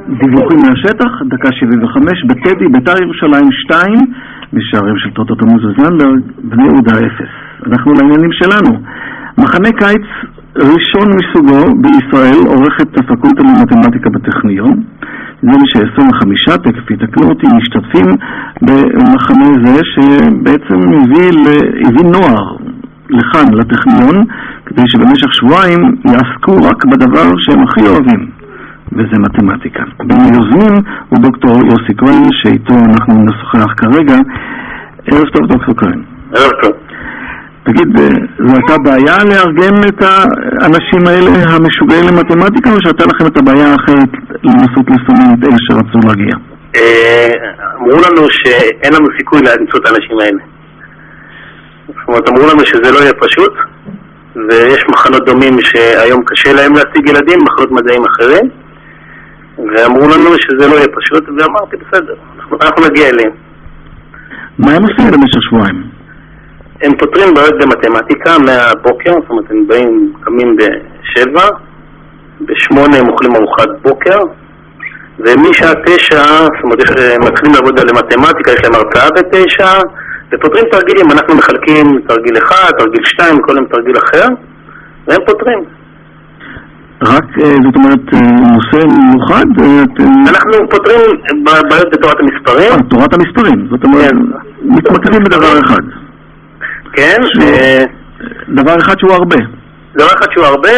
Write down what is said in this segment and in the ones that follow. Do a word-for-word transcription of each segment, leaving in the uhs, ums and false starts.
דיווחים מהשטח, דקה שבעים וחמש, בטדי, בית"ר ירושלים שתיים, בשערים של טוטו תמוז וזנדברג, בני יהודה אפס. אנחנו לעניינים שלנו. מחנה קיץ ראשון מסוגו בישראל עורך את הפקולטה למתמטיקה בטכניון. זה ש-עשרים וחמישה, תכף יתקנו אותי, משתתפים במחנה זה שבעצם הביא, הביא נוער לכאן, לטכניון, כדי שבמשך שבועיים יעסקו רק בדבר שהם הכי אוהבים, וזה מתמטיקה. בין היוזמים הוא דוקטור יוסי כהן, שאיתו אנחנו נשוחח כרגע. ערב טוב דוקטור כהן. ערב טוב. תגיד, זו הייתה בעיה לארגן את האנשים האלה המשוגעים למתמטיקה, או שהייתה לכם את הבעיה האחרת לנסות לסמן את אלה שרצו להגיע? אמרו לנו שאין לנו סיכוי למצוא את האנשים האלה. זאת אומרת, אמרו לנו שזה לא יהיה פשוט, ויש מחנות דומים שהיום קשה להם להשיג ילדים, מחנות מדעים אחרים, ואמרו לנו שזה לא יהיה פשוט, ואמרתי בסדר, אנחנו, אנחנו נגיע אליהם. מה הם עושים במשך שבועיים? הם פותרים בעיות במתמטיקה מהבוקר, זאת אומרת, הם באים, קמים בשבע, בשמונה הם אוכלים ארוחת בוקר, ומשעה תשע, זאת אומרת, מתחילים לעבוד על מתמטיקה, יש להם הרצאה בתשע, ופותרים תרגילים, אנחנו מחלקים תרגיל אחד, תרגיל שתיים, כל הם תרגיל אחר, והם פותרים. רק, זאת אומרת, נושא מיוחד? אנחנו פותרים בעיות בתורת המספרים. אה, תורת המספרים, זאת אומרת, מתמקדים בדבר אחד. כן. דבר אחד שהוא הרבה. דבר אחד שהוא הרבה,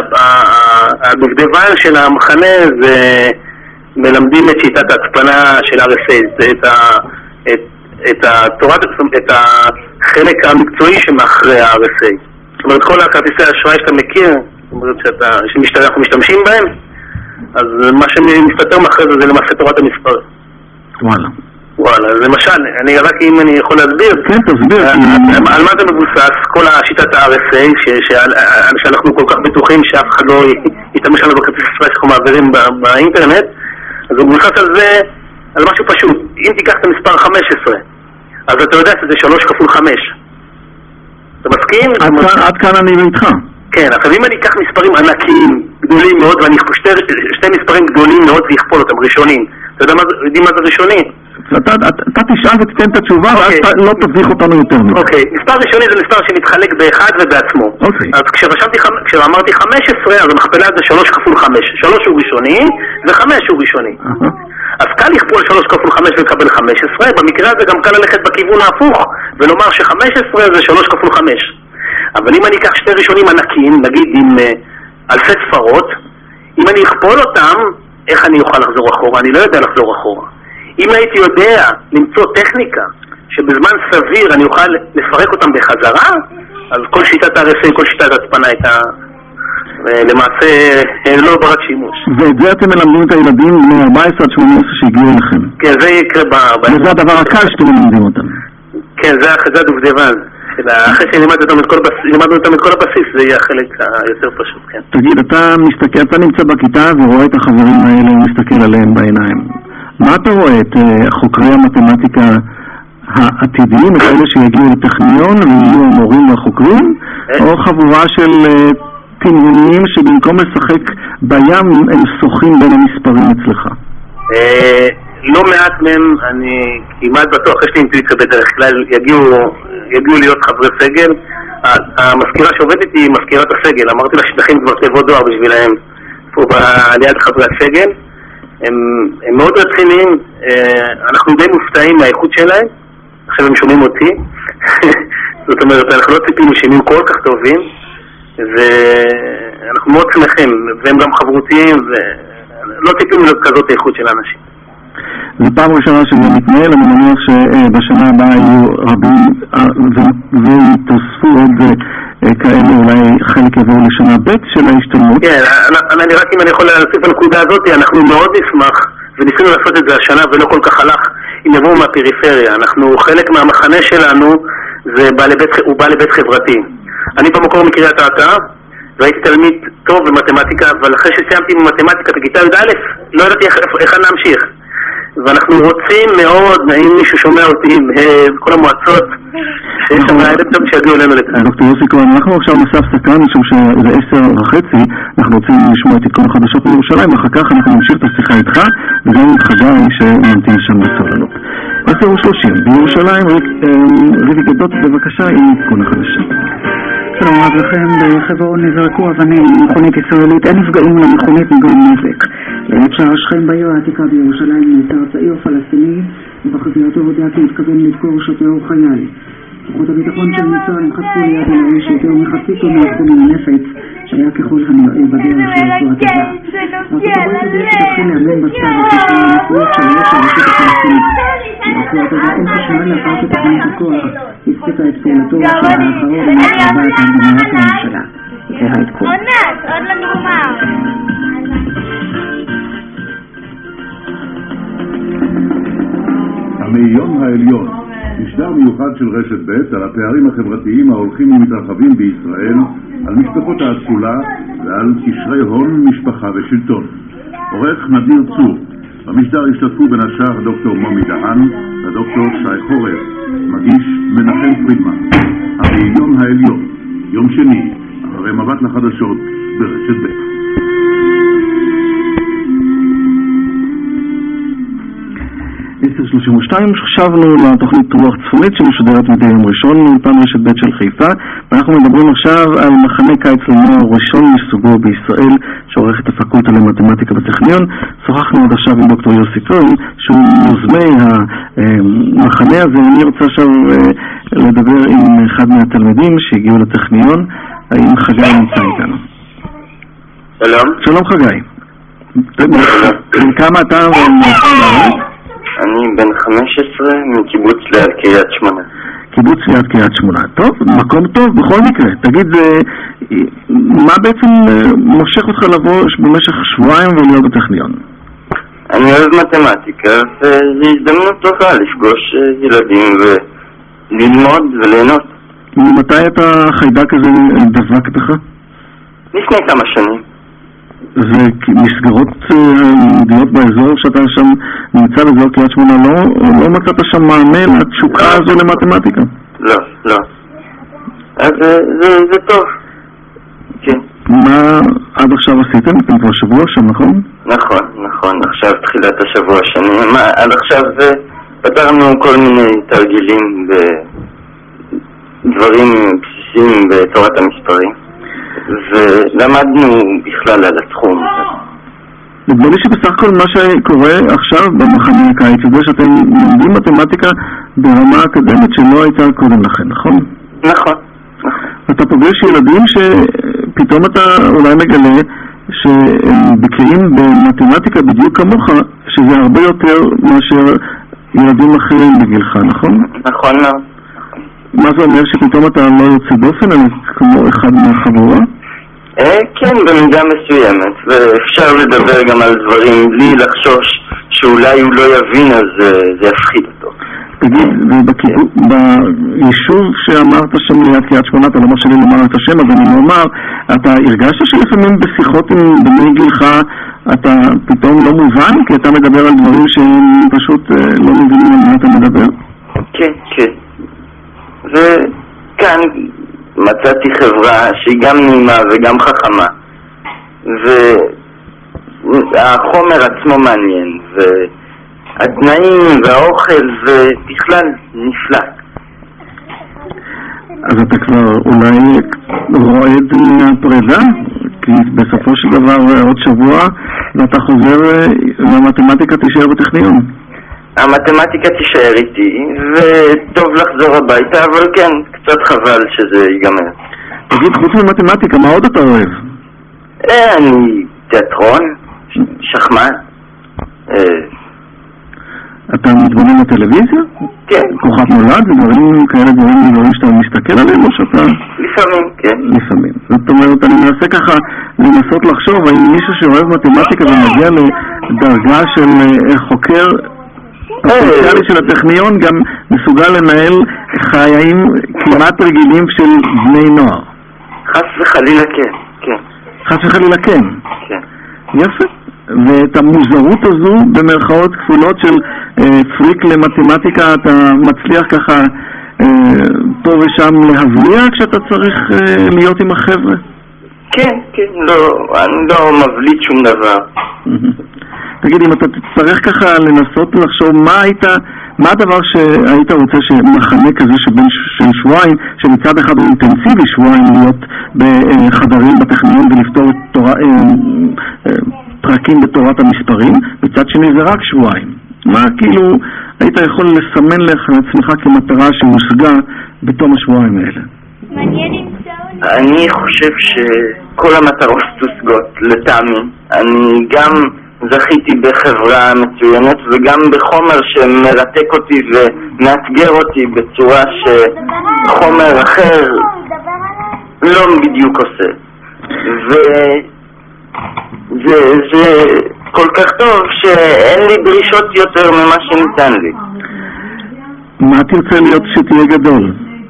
והדובדבן של המחנה זה מלמדים את שיטת ההצפנה של אר אס איי, את התורת, את החלק המקצועי שמאחרי ה-אר אס איי. זאת אומרת, כל הכרטיסי האשראי שאתה מכיר, זאת אומרת שאנחנו משתמשים בהם, אז מה שמסתתר מאחרי זה זה למעשה תורת המספר. וואלה. וואלה, אז למשל, אני רק אם אני יכול להסביר, כן, תסביר. על מה זה מבוסס, כל השיטת ה-אר אס איי, שאנחנו כל כך בטוחים שאף אחד לא ישתמש לנו בכרטיס האשראי שאנחנו מעבירים באינטרנט, אז הוא מבוסס על זה, על משהו פשוט. אם תיקח את המספר חמש עשרה, אז אתה יודע שזה שלוש כפול חמש. אתה מסכים? עד כאן אני איתך. כן, עכשיו אם אני אקח מספרים ענקיים, גדולים מאוד, ואני אכפול שתי מספרים גדולים מאוד ואכפול אותם, ראשונים. אתה יודעים מה זה ראשוני? אתה תשאל ותתן את התשובה, ואז לא תביך אותנו יותר מזה. אוקיי, מספר ראשוני זה מספר שמתחלק באחד ובעצמו. אז כשאמרתי חמש עשרה, אז המכפלה זה שלוש כפול חמש. שלוש הוא ראשוני, וחמש הוא ראשוני. אז קל לכפול שלוש כפול חמש ולקבל חמש עשרה, במקרה הזה גם קל ללכת בכיוון ההפוך, ולומר ש-חמש עשרה זה שלוש כפול חמש. אבל אם אני אקח שתי ראשונים ענקים, נגיד עם אלפי ספרות, אם אני אכפול אותם, איך אני אוכל לחזור אחורה? אני לא יודע לחזור אחורה. אם הייתי יודע למצוא טכניקה שבזמן סביר אני אוכל לפרק אותם בחזרה, אז כל שיטת ה-אר אס איי, כל שיטת ההצפנה הייתה למעשה לא ברת שימוש. ואת זה אתם מלמדים את הילדים מ-ארבע עשרה עד שמונה עשרה שהגיעו אליכם? כן, זה יקרה ב... וזה הדבר הקל שאתם מלמדים אותם? כן, זה הדובדבן. אחרי שלימדנו אותם את כל הבסיס, זה יהיה החלק היותר פשוט, כן. תגיד, אתה מסתכל, אתה נמצא בכיתה ורואה את החברים האלה ומסתכל עליהם בעיניים. מה אתה רואה? את חוקרי המתמטיקה העתידיים, את אלה שיגיעו לטכניון ויהיו המורים והחוקרים, או חבורה של תימונים שבמקום לשחק בים הם שוחים בין המספרים אצלך? לא מעט מהם, אני כמעט בטוח, יש לי אינטואיציה בדרך כלל, יגיעו, יגיעו להיות חברי סגל. המזכירה שעובדת איתי היא מזכירת הסגל, אמרתי לה שתכין כבר תיבות דואר בשבילהם פה ליד חברי הסגל. הם, הם מאוד רציניים, אנחנו די מופתעים מהאיכות שלהם, עכשיו הם שומעים אותי, זאת אומרת, אנחנו לא ציפינו שהם יהיו כל כך טובים, ואנחנו מאוד שמחים, והם גם חברותיים, ולא ציפינו לכזאת האיכות של האנשים. זו פעם ראשונה שזה מתנהל, אני מניח שבשנה הבאה יהיו רבים ותוספו עוד כאלה, אולי חלק יבואו לשנה ב' של ההשתלמות. כן, אני רק אם אני יכול להוסיף בנקודה הזאת, אנחנו מאוד נשמח, וניסינו לעשות את זה השנה ולא כל כך הלך, אם יבואו מהפריפריה. אנחנו, חלק מהמחנה שלנו הוא בא לבית חברתי. אני במקור מקריית אתא, והייתי תלמיד טוב במתמטיקה, אבל אחרי שסיימתי במתמטיקה בכיתה י"א, לא ידעתי איך להמשיך. ואנחנו רוצים מאוד, אם מישהו שומע אותי, בכל המועצות, שיש שם העלם טוב שיגיעו אלינו לכאן. דוקטור יוסי כהן, אנחנו עכשיו נעשה הפסקה, משום שזה עשר וחצי, אנחנו רוצים לשמוע את עדכון החדשות בירושלים, אחר כך אנחנו נמשיך את השיחה איתך, וגם עם חגי שממתין שם בסבלנות. עשר ושלושים, בירושלים, ריבי גדות, בבקשה, עם עדכון החדשות. שלום רב לכם, בחברון נזרקו אבנים מכונית ישראלית, אין נפגעים למכונית נגרם נזק. ליד שער השכם בעיר העתיקה בירושלים נעצר צעיר פלסטיני, ובחזירתו הודע כי התכוון לדקור שוטר או חייל. כוחות הביטחון של מצרים חשפו ליד אלוהי שיותר מחצית או מהחומר נפץ, שהיה ככל הנראה בדרך לרצועת עזה. ארצות הברית הודיעה שתתחיל לאמן בצד החשמל המפריע של ראש הרשות הפלסטינית. לרצועת עזה אין חשמל לאחר שתחנת הכוח הפסיקה את פעולתו של האחרון מהקרבה את במהלך הממשלה. זה העדכון. עוד לא נגמר. המאיון העליון, משדר מיוחד של רשת ב' על הפערים החברתיים ההולכים ומתרחבים בישראל, על משפחות האצולה ועל קשרי הון, משפחה ושלטון. עורך נדיר צור. במשדר השתתפו בין השאר דוקטור מומי דהן ודוקטור שי חורף. מגיש מנחם פרידמן. המאיון העליון, יום שני, אחרי מבט לחדשות ברשת ב'. עשר שלושים ושתיים, שחשבנו לתוכנית רוח צפונית שמשודרת מדי יום ראשון מאולפן רשת ב' של חיפה, ואנחנו מדברים עכשיו על מחנה קיץ לנוער ראשון מסוגו בישראל שעורך את הפקולטה למתמטיקה בטכניון. שוחחנו עד עכשיו עם דוקטור יוסי כהן שהוא יוזמי המחנה הזה. אני רוצה עכשיו לדבר עם אחד מהתלמידים שהגיעו לטכניון. האם חגי נמצא איתנו? שלום. שלום חגי. כמה אתה ומארץ? אני בן חמש עשרה מקיבוץ ליד קריית שמונה. קיבוץ ליד קריית שמונה. טוב, מקום טוב בכל מקרה. תגיד, מה בעצם מושך אותך לבוא במשך שבועיים ולהיות בטכניון? אני אוהב מתמטיקה, וזו הזדמנות טובה לפגוש ילדים וללמוד וליהנות. ממתי את החיידק הזה דבק בך? לפני כמה שנים. ומסגרות יהודיות באזור שאתה שם נמצא באזור קריית שמונה, לא, לא מצאת שם מענה לתשוקה הזו למתמטיקה? לא, לא. אז זה, זה, זה טוב. כן. מה עד עכשיו עשיתם? אתם כבר שבוע שם, נכון? נכון, נכון. עכשיו תחילת השבוע השני. מה, עד עכשיו זה פתרנו כל מיני תרגילים ודברים בסיסיים בתורת המספרים. ולמדנו בכלל על התחום. נדמה לי שבסך הכל מה שקורה עכשיו במחנה הקיץ הזה שאתם לומדים מתמטיקה ברמה אקדמית שלא הייתה קודם לכן, נכון? נכון. אתה פוגש ילדים שפתאום אתה אולי מגלה שבקיאים במתמטיקה בדיוק כמוך, שזה הרבה יותר מאשר ילדים אחרים בגילך, נכון? נכון מאוד. מה זה אומר, שפתאום אתה לא יוצא דופן, אלא כמו אחד מהחבורה? כן, במידה מסוימת, ואפשר לדבר גם על דברים בלי לחשוש שאולי הוא לא יבין, אז זה יפחיד אותו. תגיד, ביישוב שאמרת שם ליד קריית שמונה, אתה לא מרשה לי לומר את השם, אז אני אומר, אתה הרגשת שלפעמים בשיחות עם בני גילך אתה פתאום לא מובן, כי אתה מדבר על דברים שהם פשוט לא מבינים על מה אתה מדבר? כן, כן. וכאן מצאתי חברה שהיא גם נעימה וגם חכמה, והחומר עצמו מעניין, והתנאים והאוכל ובכלל נפלא. אז אתה כבר אולי רועד מהפרידה? כי בסופו של דבר עוד שבוע ואתה חוזר והמתמטיקה תישאר בטכניון. המתמטיקה תישאר איתי, וטוב לחזור הביתה, אבל כן, קצת חבל שזה ייגמר. תגיד, חוץ ממתמטיקה, מה עוד אתה אוהב? אה, אני תיאטרון, שחמט. אתה מתבונן בטלוויזיה? כן. כוכב נולד, ודברים כאלה דברים דברים שאתה מסתכל עליהם, או שאתה... לפעמים, כן. לפעמים. זאת אומרת, אני מנסה ככה לנסות לחשוב, האם מישהו שאוהב מתמטיקה ומגיע לדרגה של חוקר הפוטנציאלי של הטכניון גם מסוגל לנהל חיים כמעט רגילים של בני נוער. חס וחלילה כן, כן. חס וחלילה כן? כן. יפה. ואת המוזרות הזו במרכאות כפולות של אה, פריק למתמטיקה אתה מצליח ככה אה, פה ושם להבליע כשאתה צריך אה, להיות עם החבר'ה? כן, כן, לא, אני לא מבליט שום דבר. תגיד, אם אתה תצטרך ככה לנסות לחשוב מה היית, מה הדבר שהיית רוצה שמחנה כזה שבין של שבועיים, שמצד אחד הוא אינטנסיבי שבועיים להיות בחדרים בטכניון ולפתור את תורה, פרקים בתורת המספרים, מצד שני זה רק שבועיים. מה כאילו היית יכול לסמן לך לעצמך כמטרה שהושגה בתום השבועיים האלה? אני חושב שכל המטרות תושגות לטעמי. אני גם זכיתי בחברה מצוינת וגם בחומר שמרתק אותי ומאתגר אותי בצורה שחומר אחר לא בדיוק עושה. וזה כל כך טוב שאין לי דרישות יותר ממה שניתן לי. מה תרצה להיות שתהיה גדול?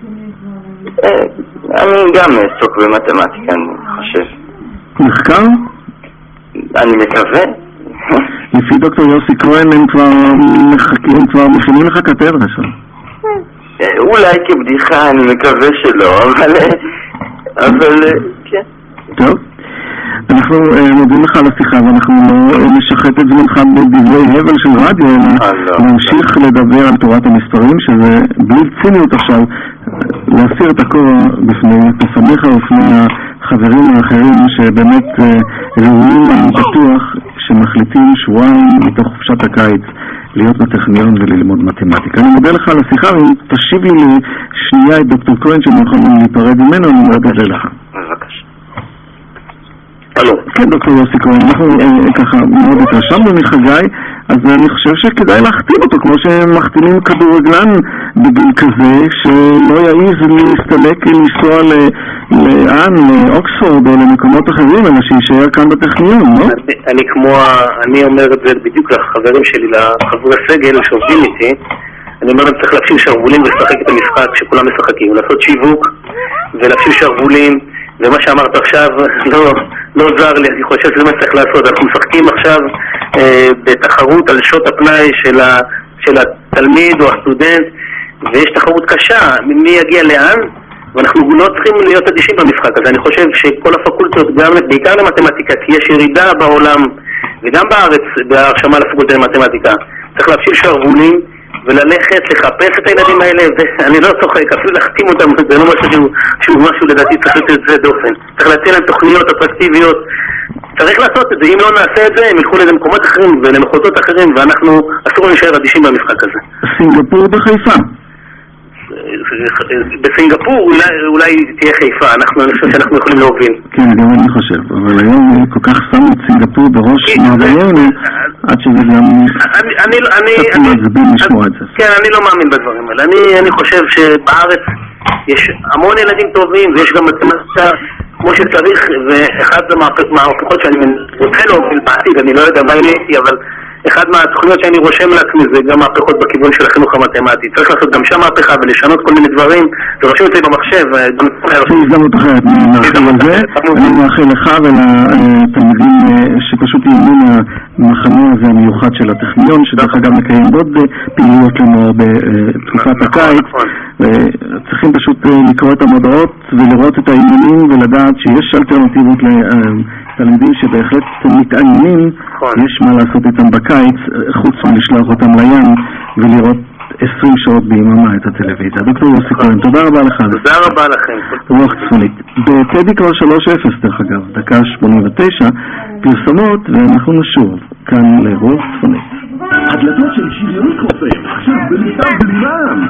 אני גם אעסוק במתמטיקה, אני חושב. מחקר? אני מקווה. לפי דוקטור יוסי כהן הם כבר מחכים, כבר מכינים לך קתדרה שם. אולי כבדיחה, אני מקווה שלא, אבל... אבל... כן. טוב. אנחנו מודים לך על השיחה ואנחנו לא נשחט את זמנך בדברי הבל של רדיו, אלא נמשיך לדבר על תורת המספרים, שזה בלי ציניות עכשיו להסיר את הכובע בפני תסמיך ובפני החברים האחרים שבאמת ראויים בטוח שמחליטים שבועיים מתוך חופשת הקיץ להיות בטכניון וללמוד מתמטיקה. אני מודה לך על השיחה, ואם תשיב לי לשנייה את דוקטור כהן שנוכל להיפרד ממנו, אני מאוד מודה לך. בבקשה. הלו. כן, דוקטור יוסי כהן, אנחנו ככה מאוד התרשמנו מחגי, אז אני חושב שכדאי להחתים אותו, כמו שמחתימים כדורגלן בגיל כזה, שלא יעיז להסתלק לנסוע לאן, לאוקספורד או למקומות אחרים, אלא שישאר כאן בטכניון, לא? אני כמו, אני אומר את זה בדיוק לחברים שלי, לחברי סגל שעובדים איתי, אני אומר להם צריך להפשיל שרבולים ולשחק את המשחק שכולם משחקים, לעשות שיווק ולהפשיל שרבולים, ומה שאמרת עכשיו לא, לא זר לי, אני חושב שזה מה צריך לעשות. אנחנו משחקים עכשיו אה, בתחרות על שעות הפנאי של, ה, של התלמיד או הסטודנט, ויש תחרות קשה, מי יגיע לאן, ואנחנו לא צריכים להיות אדישים במשחק הזה. אני חושב שכל הפקולטות, גם בעיקר למתמטיקה, כי יש ירידה בעולם וגם בארץ בהרשמה לפקולטה למתמטיקה, צריך להפשיל שרבולים וללכת לחפש את הילדים האלה, ואני לא צוחק, אפילו להחתים אותם, זה לא משהו שהוא משהו לדעתי צריך לתת את זה דופן. צריך להציע להם תוכניות אטרקטיביות, צריך לעשות את זה. אם לא נעשה את זה, הם ילכו למקומות אחרים ולמחוזות אחרים, ואנחנו אסור להישאר אדישים במשחק הזה. סינגפור בחיפה. בסינגפור אולי, אולי תהיה חיפה, אנחנו, אני חושב שאנחנו יכולים להוביל. כן, גם אני חושב, אבל היום כל כך שמו את סינגפור בראש מעברנו, עד שזה גם קצת מעצבן לשמוע את זה. כן, אני לא מאמין בדברים האלה. אני, אני חושב שבארץ יש המון ילדים טובים, ויש גם מתמטיקה כמו שצריך, ואחד מההופכות שאני רוצה להוביל בעתיד, אני לא יודע מה יהיה, אבל אחד מהתוכניות שאני רושם לעצמי זה גם מהפכות בכיוון של החינוך המתמטי. צריך לעשות גם שם מהפכה ולשנות כל מיני דברים, ורושם אותי במחשב. זו הזדמנות אחרת, נאחל על זה. אני מאחל לך ולתלמידים שפשוט יהיו מהמחנה הזה המיוחד של הטכניון, שדרך אגב מקיים עוד פעילויות לנוער בתקופת הקיץ. צריכים פשוט לקרוא את המודעות ולראות את העניינים ולדעת שיש אלטרנטיבות לתלמידים שבהחלט מתעניינים, יש מה לעשות איתם בקיץ, חוץ מלשלוח אותם לים ולראות עשרים שעות ביממה את הטלוויזיה. דוקטור יוסי כהן, תודה רבה לך. תודה רבה לכם. רוח צפונית. בטדי כבר שלוש אפס דרך אגב, דקה שמונים ותשע, פרסומות ואנחנו נשוב כאן לרוח צפונית. הדלתות של שוויונית חופר, עכשיו במכתב בלירם.